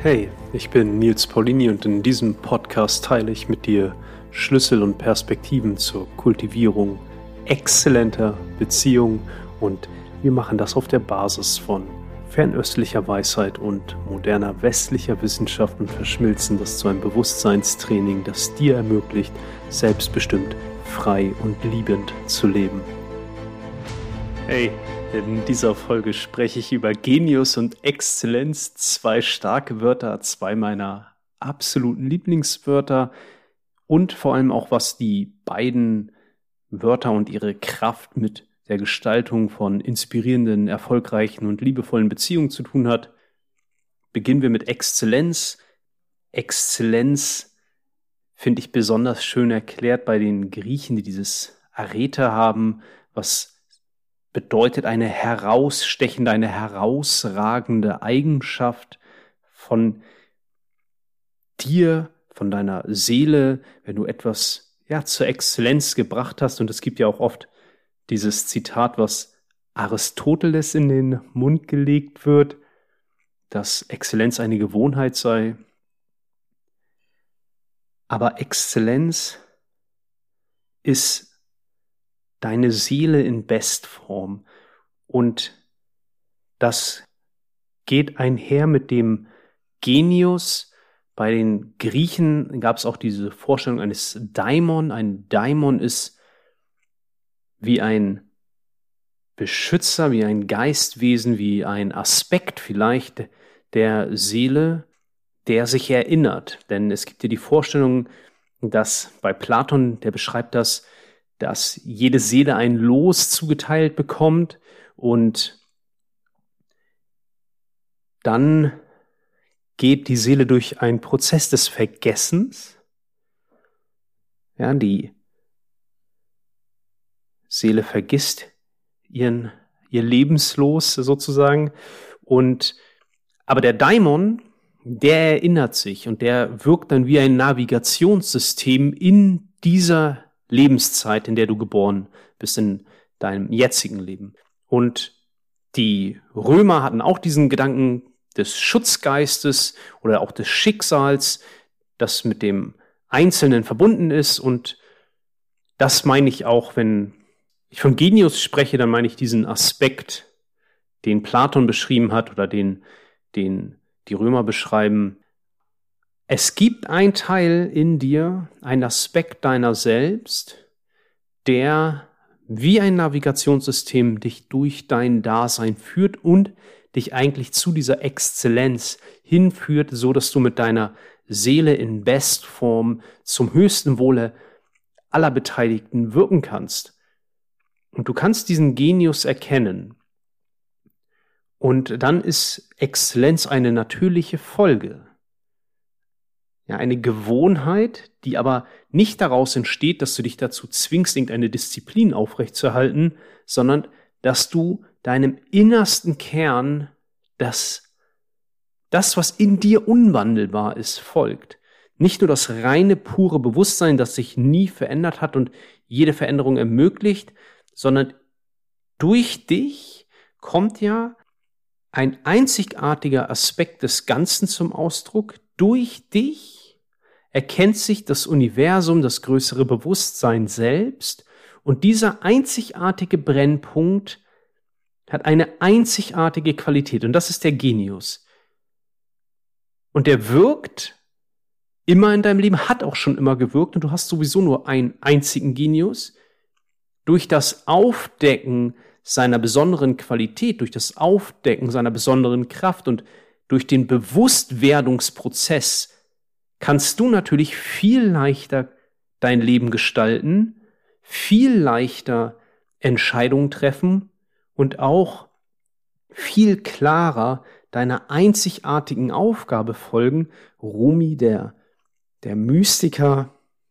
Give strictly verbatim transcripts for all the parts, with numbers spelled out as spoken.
Hey, ich bin Nils Paulini und in diesem Podcast teile ich mit dir Schlüssel und Perspektiven zur Kultivierung exzellenter Beziehungen und wir machen das auf der Basis von fernöstlicher Weisheit und moderner westlicher Wissenschaft und verschmilzen das zu einem Bewusstseinstraining, das dir ermöglicht, selbstbestimmt, frei und liebend zu leben. Hey, in dieser Folge spreche ich über Genius und Exzellenz, zwei starke Wörter, zwei meiner absoluten Lieblingswörter und vor allem auch, was die beiden Wörter und ihre Kraft mit der Gestaltung von inspirierenden, erfolgreichen und liebevollen Beziehungen zu tun hat. Beginnen wir mit Exzellenz. Exzellenz finde ich besonders schön erklärt bei den Griechen, die dieses Arete haben, was bedeutet eine herausstechende, eine herausragende Eigenschaft von dir, von deiner Seele, wenn du etwas ja zur Exzellenz gebracht hast. Und es gibt ja auch oft dieses Zitat, was Aristoteles in den Mund gelegt wird, dass Exzellenz eine Gewohnheit sei. Aber Exzellenz ist deine Seele in Bestform. Und das geht einher mit dem Genius. Bei den Griechen gab es auch diese Vorstellung eines Daimon. Ein Daimon ist wie ein Beschützer, wie ein Geistwesen, wie ein Aspekt vielleicht der Seele, der sich erinnert. Denn es gibt ja die Vorstellung, dass bei Platon, der beschreibt das, dass jede Seele ein Los zugeteilt bekommt und dann geht die Seele durch einen Prozess des Vergessens. Ja, die Seele vergisst ihren, ihr Lebenslos sozusagen. Und, aber der Daimon, der erinnert sich und der wirkt dann wie ein Navigationssystem in dieser Lebenszeit, in der du geboren bist, in deinem jetzigen Leben. Und die Römer hatten auch diesen Gedanken des Schutzgeistes oder auch des Schicksals, das mit dem Einzelnen verbunden ist. Und das meine ich auch, wenn ich von Genius spreche, dann meine ich diesen Aspekt, den Platon beschrieben hat oder den, den die Römer beschreiben. Es gibt einen Teil in dir, einen Aspekt deiner selbst, der wie ein Navigationssystem dich durch dein Dasein führt und dich eigentlich zu dieser Exzellenz hinführt, so dass du mit deiner Seele in Bestform zum höchsten Wohle aller Beteiligten wirken kannst. Und du kannst diesen Genius erkennen. Und dann ist Exzellenz eine natürliche Folge. Ja, eine Gewohnheit, die aber nicht daraus entsteht, dass du dich dazu zwingst, irgendeine Disziplin aufrechtzuerhalten, sondern dass du deinem innersten Kern das, das, was in dir unwandelbar ist, folgt. Nicht nur das reine, pure Bewusstsein, das sich nie verändert hat und jede Veränderung ermöglicht, sondern durch dich kommt ja ein einzigartiger Aspekt des Ganzen zum Ausdruck. Durch dich erkennt sich das Universum, das größere Bewusstsein selbst und dieser einzigartige Brennpunkt hat eine einzigartige Qualität und das ist der Genius. Und der wirkt immer in deinem Leben, hat auch schon immer gewirkt und du hast sowieso nur einen einzigen Genius. Durch das Aufdecken seiner besonderen Qualität, durch das Aufdecken seiner besonderen Kraft und durch den Bewusstwerdungsprozess kannst du natürlich viel leichter dein Leben gestalten, viel leichter Entscheidungen treffen und auch viel klarer deiner einzigartigen Aufgabe folgen. Rumi, der, der Mystiker,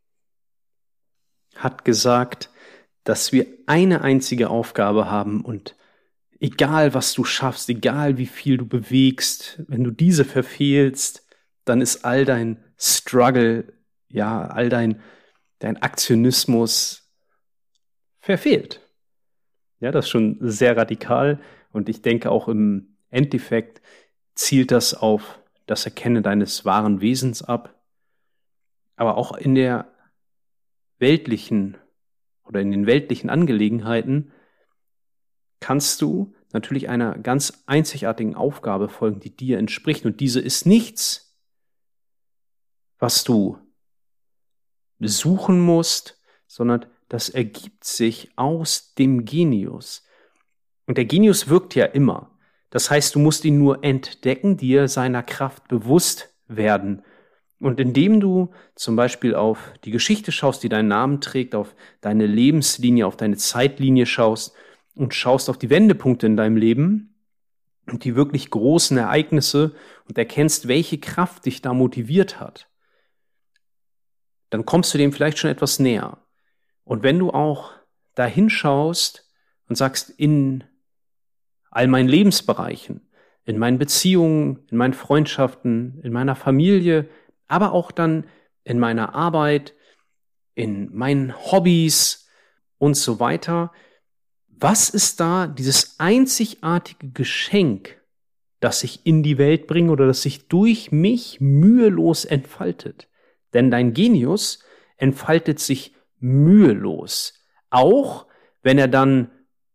hat gesagt, dass wir eine einzige Aufgabe haben und egal was du schaffst, egal wie viel du bewegst, wenn du diese verfehlst, dann ist all dein Struggle, ja, all dein, dein Aktionismus verfehlt. Ja, das ist schon sehr radikal und ich denke auch im Endeffekt zielt das auf das Erkennen deines wahren Wesens ab. Aber auch in der weltlichen oder in den weltlichen Angelegenheiten kannst du natürlich einer ganz einzigartigen Aufgabe folgen, die dir entspricht. Und diese ist nichts, was du besuchen musst, sondern das ergibt sich aus dem Genius. Und der Genius wirkt ja immer. Das heißt, du musst ihn nur entdecken, dir seiner Kraft bewusst werden. Und indem du zum Beispiel auf die Geschichte schaust, die deinen Namen trägt, auf deine Lebenslinie, auf deine Zeitlinie schaust und schaust auf die Wendepunkte in deinem Leben und die wirklich großen Ereignisse und erkennst, welche Kraft dich da motiviert hat, dann kommst du dem vielleicht schon etwas näher. Und wenn du auch da hinschaust und sagst, in all meinen Lebensbereichen, in meinen Beziehungen, in meinen Freundschaften, in meiner Familie, aber auch dann in meiner Arbeit, in meinen Hobbys und so weiter. Was ist da dieses einzigartige Geschenk, das ich in die Welt bringe oder das sich durch mich mühelos entfaltet? Denn dein Genius entfaltet sich mühelos, auch wenn er dann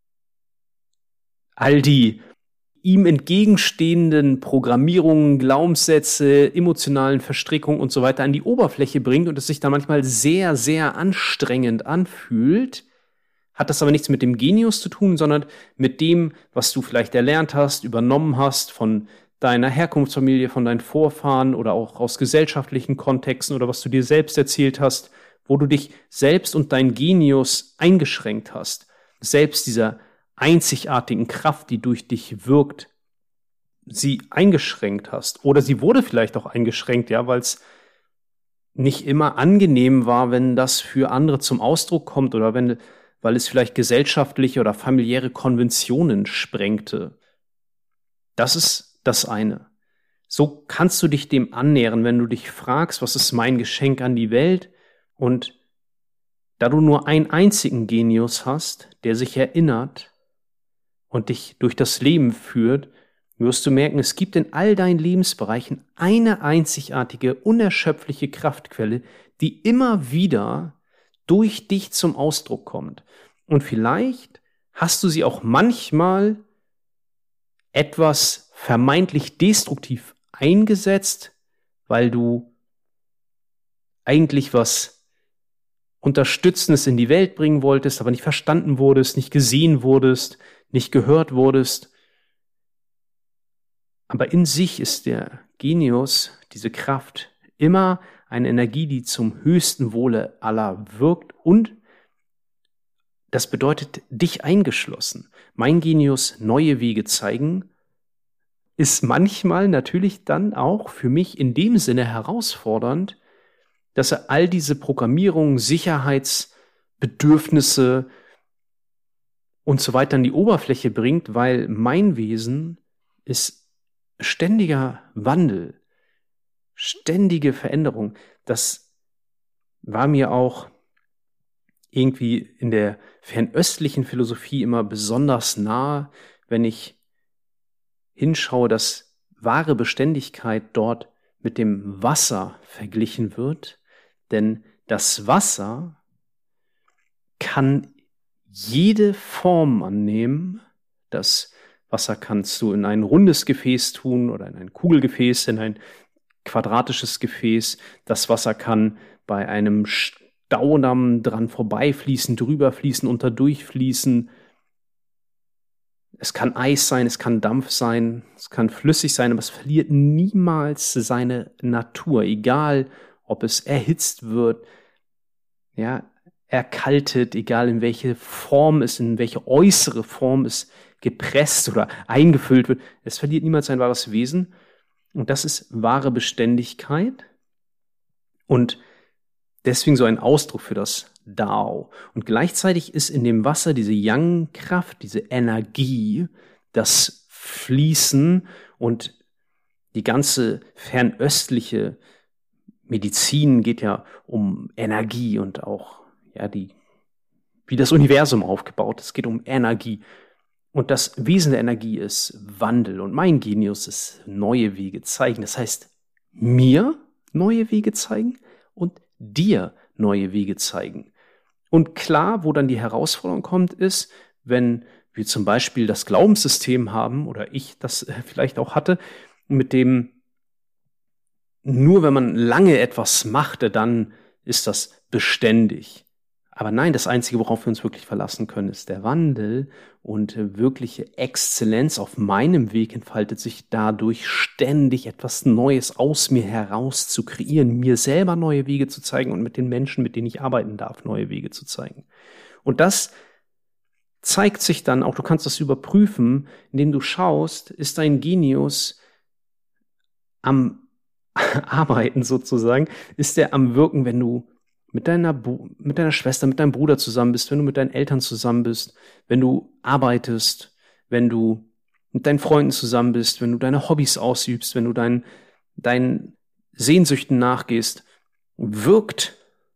all die ihm entgegenstehenden Programmierungen, Glaubenssätze, emotionalen Verstrickungen und so weiter an die Oberfläche bringt und es sich dann manchmal sehr, sehr anstrengend anfühlt, hat das aber nichts mit dem Genius zu tun, sondern mit dem, was du vielleicht erlernt hast, übernommen hast von deiner Herkunftsfamilie, von deinen Vorfahren oder auch aus gesellschaftlichen Kontexten oder was du dir selbst erzählt hast, wo du dich selbst und dein Genius eingeschränkt hast. Selbst dieser einzigartigen Kraft, die durch dich wirkt, sie eingeschränkt hast. Oder sie wurde vielleicht auch eingeschränkt, ja, weil es nicht immer angenehm war, wenn das für andere zum Ausdruck kommt oder wenn, weil es vielleicht gesellschaftliche oder familiäre Konventionen sprengte. Das ist das eine. So kannst du dich dem annähern, wenn du dich fragst, was ist mein Geschenk an die Welt? Und da du nur einen einzigen Genius hast, der sich erinnert und dich durch das Leben führt, wirst du merken, es gibt in all deinen Lebensbereichen eine einzigartige, unerschöpfliche Kraftquelle, die immer wieder durch dich zum Ausdruck kommt. Und vielleicht hast du sie auch manchmal etwas vermeintlich destruktiv eingesetzt, weil du eigentlich was Unterstützendes in die Welt bringen wolltest, aber nicht verstanden wurdest, nicht gesehen wurdest, nicht gehört wurdest. Aber in sich ist der Genius, diese Kraft, immer eine Energie, die zum höchsten Wohle aller wirkt und das bedeutet dich eingeschlossen. Mein Genius, neue Wege zeigen, ist manchmal natürlich dann auch für mich in dem Sinne herausfordernd, dass er all diese Programmierungen, Sicherheitsbedürfnisse und so weiter an die Oberfläche bringt, weil mein Wesen ist ständiger Wandel, ständige Veränderung. Das war mir auch irgendwie in der fernöstlichen Philosophie immer besonders nahe, wenn ich hinschaue, dass wahre Beständigkeit dort mit dem Wasser verglichen wird. Denn das Wasser kann jede Form annehmen. Das Wasser kannst du in ein rundes Gefäß tun oder in ein Kugelgefäß, in ein quadratisches Gefäß. Das Wasser kann bei einem Staudamm dran vorbeifließen, drüber fließen, unterdurch fließen. Es kann Eis sein, es kann Dampf sein, es kann flüssig sein, aber es verliert niemals seine Natur, egal ob es erhitzt wird, ja, erkaltet, egal in welche Form es, in welche äußere Form es gepresst oder eingefüllt wird. Es verliert niemals sein wahres Wesen. Und das ist wahre Beständigkeit und deswegen so ein Ausdruck für das Dao. Und gleichzeitig ist in dem Wasser diese Yang-Kraft, diese Energie, das Fließen und die ganze fernöstliche Medizin geht ja um Energie und auch, ja, die, wie das Universum aufgebaut ist. Es geht um Energie. Und das Wesen der Energie ist Wandel. Und mein Genius ist neue Wege zeigen. Das heißt, mir neue Wege zeigen und dir neue Wege zeigen. Und klar, wo dann die Herausforderung kommt, ist, wenn wir zum Beispiel das Glaubenssystem haben, oder ich das vielleicht auch hatte, mit dem nur wenn man lange etwas machte, dann ist das beständig. Aber nein, das Einzige, worauf wir uns wirklich verlassen können, ist der Wandel, und wirkliche Exzellenz auf meinem Weg entfaltet sich dadurch, ständig etwas Neues aus mir heraus zu kreieren, mir selber neue Wege zu zeigen und mit den Menschen, mit denen ich arbeiten darf, neue Wege zu zeigen. Und das zeigt sich dann auch, du kannst das überprüfen, indem du schaust, ist dein Genius am Arbeiten sozusagen, ist der am Wirken, wenn du mit deiner, mit deiner Schwester, mit deinem Bruder zusammen bist, wenn du mit deinen Eltern zusammen bist, wenn du arbeitest, wenn du mit deinen Freunden zusammen bist, wenn du deine Hobbys ausübst, wenn du deinen, deinen Sehnsüchten nachgehst, wirkt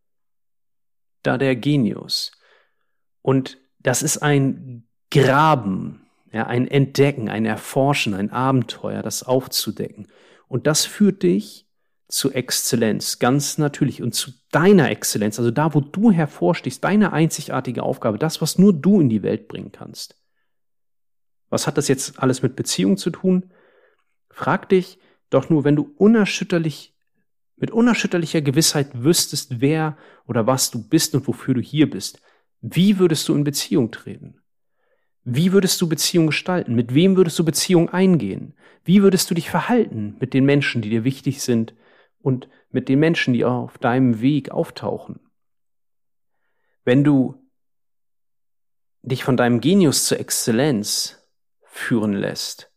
da der Genius. Und das ist ein Graben, ja, ein Entdecken, ein Erforschen, ein Abenteuer, das aufzudecken. Und das führt dich zu Exzellenz, ganz natürlich, und zu deiner Exzellenz, also da, wo du hervorstichst, deine einzigartige Aufgabe, das, was nur du in die Welt bringen kannst. Was hat das jetzt alles mit Beziehung zu tun? Frag dich doch nur, wenn du unerschütterlich, mit unerschütterlicher Gewissheit wüsstest, wer oder was du bist und wofür du hier bist, wie würdest du in Beziehung treten? Wie würdest du Beziehung gestalten? Mit wem würdest du Beziehung eingehen? Wie würdest du dich verhalten mit den Menschen, die dir wichtig sind und mit den Menschen, die auf deinem Weg auftauchen? Wenn du dich von deinem Genius zur Exzellenz führen lässt,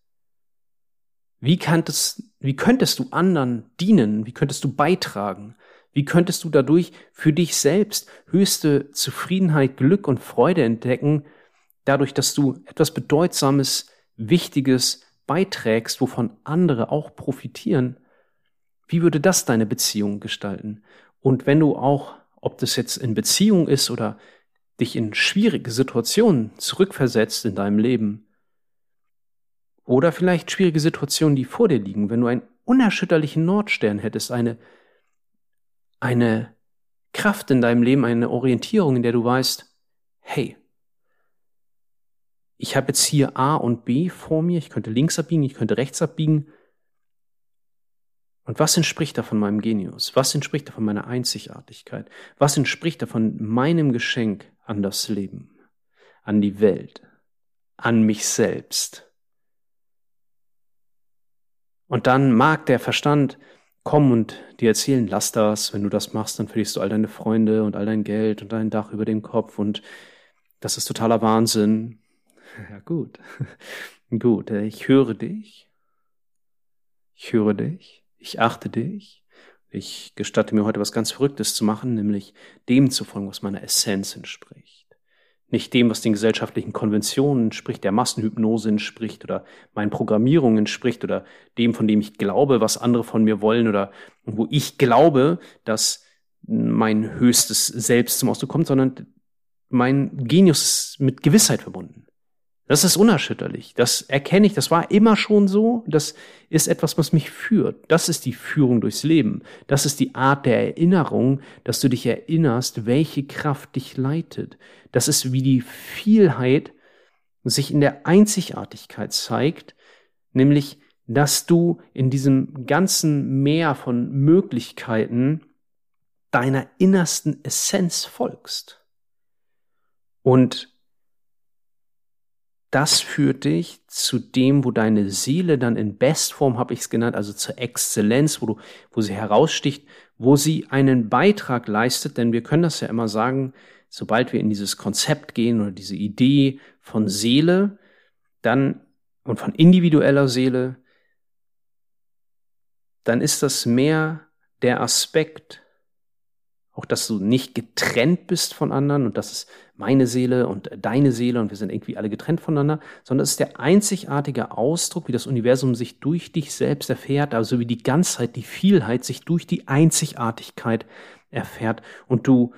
wie könntest, wie könntest du anderen dienen? Wie könntest du beitragen? Wie könntest du dadurch für dich selbst höchste Zufriedenheit, Glück und Freude entdecken, dadurch, dass du etwas Bedeutsames, Wichtiges beiträgst, wovon andere auch profitieren? Wie würde das deine Beziehung gestalten? Und wenn du auch, ob das jetzt in Beziehung ist oder dich in schwierige Situationen zurückversetzt in deinem Leben, oder vielleicht schwierige Situationen, die vor dir liegen, wenn du einen unerschütterlichen Nordstern hättest, eine, eine Kraft in deinem Leben, eine Orientierung, in der du weißt, hey, ich habe jetzt hier A und B vor mir, ich könnte links abbiegen, ich könnte rechts abbiegen. Und was entspricht da von meinem Genius? Was entspricht da von meiner Einzigartigkeit? Was entspricht da von meinem Geschenk an das Leben, an die Welt, an mich selbst? Und dann mag der Verstand kommen und dir erzählen, lass das, wenn du das machst, dann verlierst du all deine Freunde und all dein Geld und dein Dach über dem Kopf und das ist totaler Wahnsinn. Ja, gut. Gut, ich höre dich. Ich höre dich. Ich achte dich. Ich gestatte mir heute was ganz Verrücktes zu machen, nämlich dem zu folgen, was meiner Essenz entspricht. Nicht dem, was den gesellschaftlichen Konventionen entspricht, der Massenhypnose entspricht oder meinen Programmierungen entspricht oder dem, von dem ich glaube, was andere von mir wollen oder wo ich glaube, dass mein höchstes Selbst zum Ausdruck kommt, sondern mein Genius ist mit Gewissheit verbunden. Das ist unerschütterlich. Das erkenne ich. Das war immer schon so. Das ist etwas, was mich führt. Das ist die Führung durchs Leben. Das ist die Art der Erinnerung, dass du dich erinnerst, welche Kraft dich leitet. Das ist, wie die Vielheit sich in der Einzigartigkeit zeigt, nämlich, dass du in diesem ganzen Meer von Möglichkeiten deiner innersten Essenz folgst. Und das führt dich zu dem, wo deine Seele dann in Bestform, habe ich es genannt, also zur Exzellenz, wo du, wo sie heraussticht, wo sie einen Beitrag leistet, denn wir können das ja immer sagen, sobald wir in dieses Konzept gehen oder diese Idee von Seele, dann und von individueller Seele, dann ist das mehr der Aspekt, auch dass du nicht getrennt bist von anderen und das ist meine Seele und deine Seele und wir sind irgendwie alle getrennt voneinander, sondern es ist der einzigartige Ausdruck, wie das Universum sich durch dich selbst erfährt, also wie die Ganzheit, die Vielheit sich durch die Einzigartigkeit erfährt und du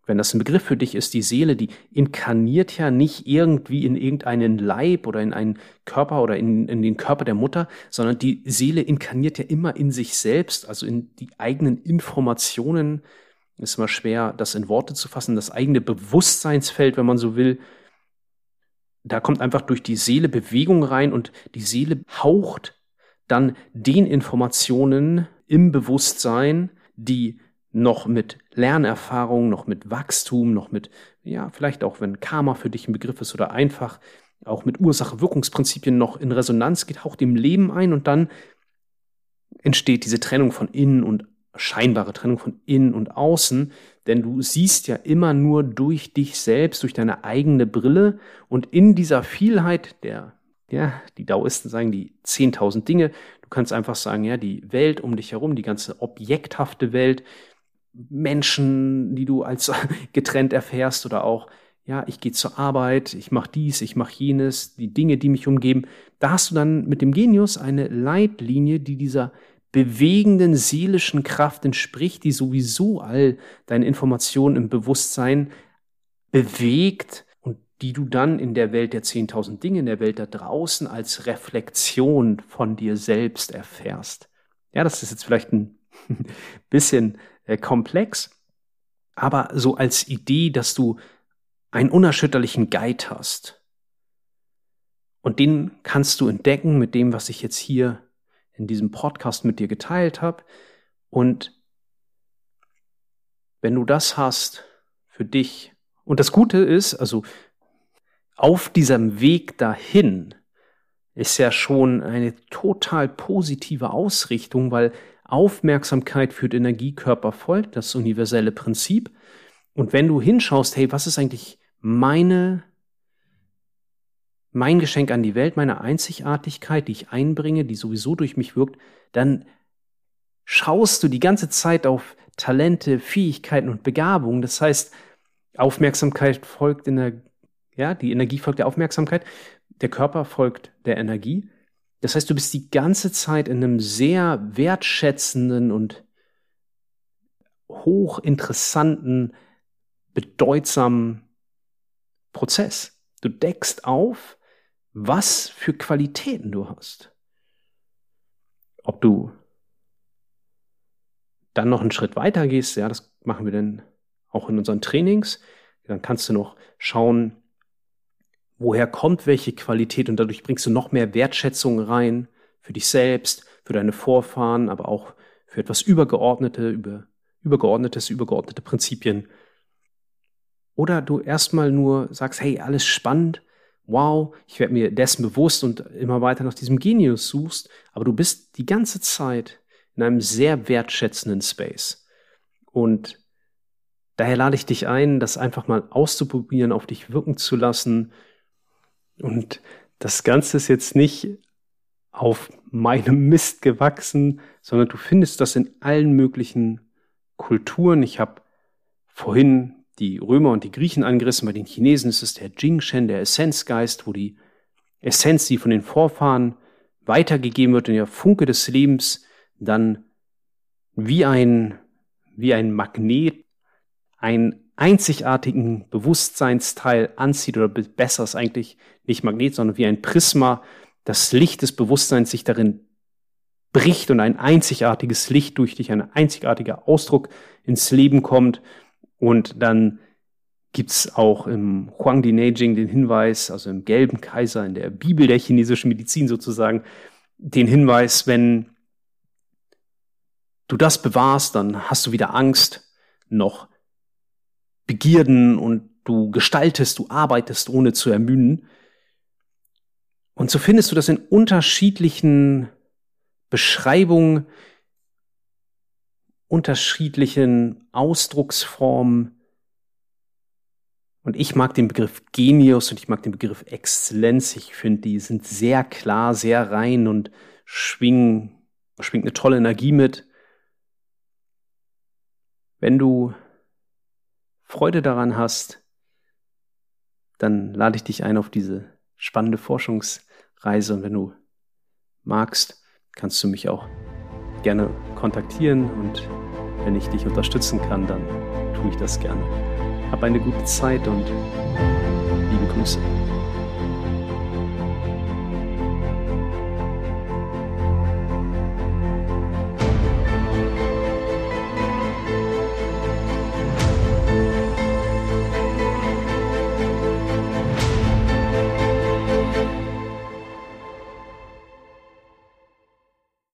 wenn das ein Begriff für dich ist, die Seele, die inkarniert ja nicht irgendwie in irgendeinen Leib oder in einen Körper oder in, in den Körper der Mutter, sondern die Seele inkarniert ja immer in sich selbst, also in die eigenen Informationen. Ist immer schwer, das in Worte zu fassen, das eigene Bewusstseinsfeld, wenn man so will. Da kommt einfach durch die Seele Bewegung rein und die Seele haucht dann den Informationen im Bewusstsein, die noch mit Lernerfahrung, noch mit Wachstum, noch mit, ja, vielleicht auch, wenn Karma für dich ein Begriff ist oder einfach auch mit Ursache-Wirkungsprinzipien noch in Resonanz geht, haucht dem Leben ein und dann entsteht diese Trennung von innen und scheinbare Trennung von innen und außen, denn du siehst ja immer nur durch dich selbst, durch deine eigene Brille und in dieser Vielheit der, ja, die Daoisten sagen die zehntausend Dinge, du kannst einfach sagen, ja, die Welt um dich herum, die ganze objekthafte Welt, Menschen, die du als getrennt erfährst oder auch, ja, ich gehe zur Arbeit, ich mache dies, ich mache jenes, die Dinge, die mich umgeben. Da hast du dann mit dem Genius eine Leitlinie, die dieser bewegenden seelischen Kraft entspricht, die sowieso all deine Informationen im Bewusstsein bewegt und die du dann in der Welt der zehntausend Dinge, in der Welt da draußen als Reflexion von dir selbst erfährst. Ja, das ist jetzt vielleicht ein bisschen äh, komplex, aber so als Idee, dass du einen unerschütterlichen Guide hast. Und den kannst du entdecken mit dem, was ich jetzt hier in diesem Podcast mit dir geteilt habe. Und wenn du das hast für dich, und das Gute ist, also auf diesem Weg dahin ist ja schon eine total positive Ausrichtung, weil Aufmerksamkeit führt Energie, Körper folgt, das universelle Prinzip. Und wenn du hinschaust, hey, was ist eigentlich meine, mein Geschenk an die Welt, meine Einzigartigkeit, die ich einbringe, die sowieso durch mich wirkt, dann schaust du die ganze Zeit auf Talente, Fähigkeiten und Begabungen. Das heißt, Aufmerksamkeit folgt in der, ja, die Energie folgt der Aufmerksamkeit, der Körper folgt der Energie. Das heißt, du bist die ganze Zeit in einem sehr wertschätzenden und hochinteressanten, bedeutsamen Prozess. Du deckst auf, was für Qualitäten du hast. Ob du dann noch einen Schritt weiter gehst, ja, das machen wir dann auch in unseren Trainings. Dann kannst du noch schauen, woher kommt welche Qualität und dadurch bringst du noch mehr Wertschätzung rein für dich selbst, für deine Vorfahren, aber auch für etwas Übergeordnete, über, Übergeordnetes, übergeordnete Prinzipien. Oder du erstmal nur sagst, hey, alles spannend, wow, ich werde mir dessen bewusst und immer weiter nach diesem Genius suchst, aber du bist die ganze Zeit in einem sehr wertschätzenden Space. Und daher lade ich dich ein, das einfach mal auszuprobieren, auf dich wirken zu lassen. Und das Ganze ist jetzt nicht auf meinem Mist gewachsen, sondern du findest das in allen möglichen Kulturen. Ich habe vorhin die Römer und die Griechen angerissen. Bei den Chinesen ist es der Jing-Shen, der Essenzgeist, wo die Essenz, die von den Vorfahren weitergegeben wird, und der Funke des Lebens dann wie ein, wie ein Magnet einen einzigartigen Bewusstseinsteil anzieht, oder besser ist eigentlich nicht Magnet, sondern wie ein Prisma, das Licht des Bewusstseins sich darin bricht und ein einzigartiges Licht durch dich, ein einzigartiger Ausdruck ins Leben kommt. Und dann gibt's auch im Huangdi Neijing den Hinweis, also im Gelben Kaiser, in der Bibel der chinesischen Medizin sozusagen, den Hinweis, wenn du das bewahrst, dann hast du weder Angst noch Begierden und du gestaltest, du arbeitest, ohne zu ermüden. Und so findest du das in unterschiedlichen Beschreibungen, unterschiedlichen Ausdrucksformen. Und ich mag den Begriff Genius und ich mag den Begriff Exzellenz. Ich finde, die sind sehr klar, sehr rein und schwingen, schwingt eine tolle Energie mit. Wenn du Freude daran hast, dann lade ich dich ein auf diese spannende Forschungsreise. Und wenn du magst, kannst du mich auch gerne kontaktieren. Und wenn ich dich unterstützen kann, dann tue ich das gerne. Hab eine gute Zeit und liebe Grüße.